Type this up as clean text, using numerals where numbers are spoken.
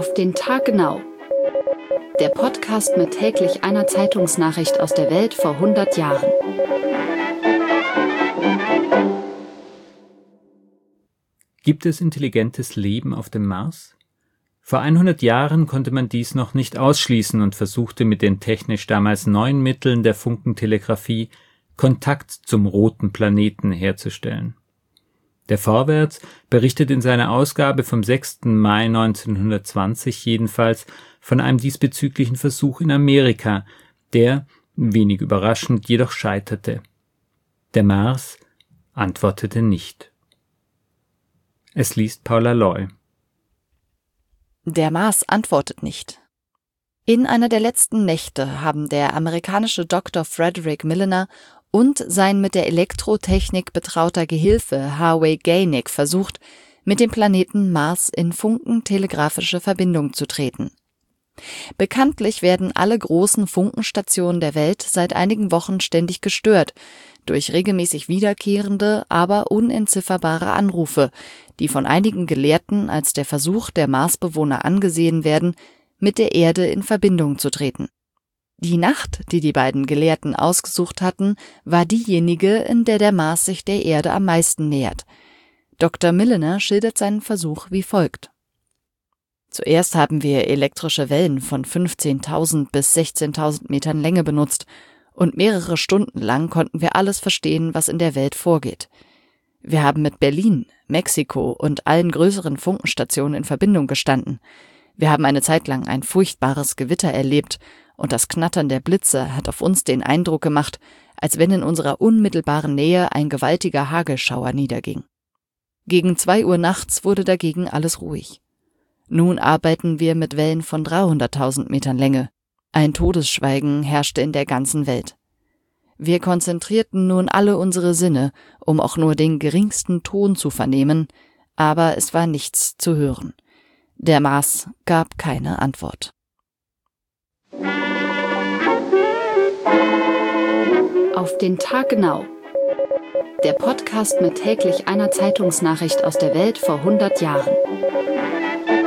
Auf den Tag genau. Der Podcast mit täglich einer Zeitungsnachricht aus der Welt vor 100 Jahren. Gibt es intelligentes Leben auf dem Mars? Vor 100 Jahren konnte man dies noch nicht ausschließen und versuchte mit den technisch damals neuen Mitteln der Funkentelegrafie Kontakt zum roten Planeten herzustellen. Der Vorwärts berichtet in seiner Ausgabe vom 6. Mai 1920 jedenfalls von einem diesbezüglichen Versuch in Amerika, der, wenig überraschend, jedoch scheiterte. Der Mars antwortete nicht. Es liest Paula Loy. Der Mars antwortet nicht. In einer der letzten Nächte haben der amerikanische Dr. Frederick Milner und sein mit der Elektrotechnik betrauter Gehilfe Harvey Gainick versucht, mit dem Planeten Mars in funkentelegraphische Verbindung zu treten. Bekanntlich werden alle großen Funkenstationen der Welt seit einigen Wochen ständig gestört, durch regelmäßig wiederkehrende, aber unentzifferbare Anrufe, die von einigen Gelehrten als der Versuch der Marsbewohner angesehen werden, mit der Erde in Verbindung zu treten. Die Nacht, die die beiden Gelehrten ausgesucht hatten, war diejenige, in der Mars sich der Erde am meisten nähert. Dr. Milner schildert seinen Versuch wie folgt. Zuerst haben wir elektrische Wellen von 15.000 bis 16.000 Metern Länge benutzt und mehrere Stunden lang konnten wir alles verstehen, was in der Welt vorgeht. Wir haben mit Berlin, Mexiko und allen größeren Funkenstationen in Verbindung gestanden. Wir haben eine Zeit lang ein furchtbares Gewitter erlebt und das Knattern der Blitze hat auf uns den Eindruck gemacht, als wenn in unserer unmittelbaren Nähe ein gewaltiger Hagelschauer niederging. Gegen 2 Uhr nachts wurde dagegen alles ruhig. Nun arbeiten wir mit Wellen von 300.000 Metern Länge. Ein Todesschweigen herrschte in der ganzen Welt. Wir konzentrierten nun alle unsere Sinne, um auch nur den geringsten Ton zu vernehmen, aber es war nichts zu hören. Der Mars gab keine Antwort. Auf den Tag genau. Der Podcast mit täglich einer Zeitungsnachricht aus der Welt vor 100 Jahren.